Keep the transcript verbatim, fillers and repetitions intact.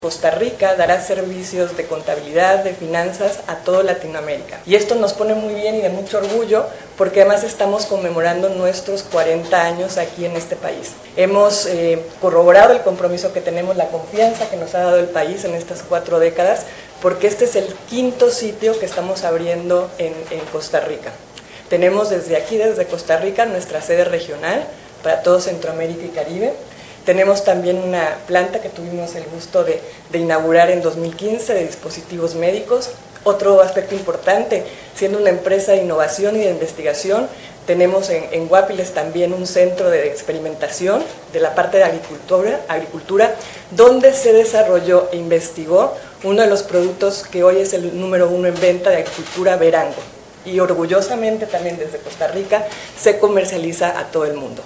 Costa Rica dará servicios de contabilidad, de finanzas a toda Latinoamérica. Y esto nos pone muy bien y de mucho orgullo porque además estamos conmemorando nuestros cuarenta años aquí en este país. Hemos eh, corroborado el compromiso que tenemos, la confianza que nos ha dado el país en estas cuatro décadas, porque este es el quinto sitio que estamos abriendo en, en Costa Rica. Tenemos desde aquí, desde Costa Rica, nuestra sede regional para todo Centroamérica y Caribe. Tenemos también una planta que tuvimos el gusto de, de inaugurar en dos mil quince de dispositivos médicos. Otro aspecto importante, siendo una empresa de innovación y de investigación, tenemos en, en Guapiles también un centro de experimentación de la parte de agricultura, agricultura, donde se desarrolló e investigó uno de los productos que hoy es el número uno en venta de agricultura, Verango. Y orgullosamente también desde Costa Rica se comercializa a todo el mundo.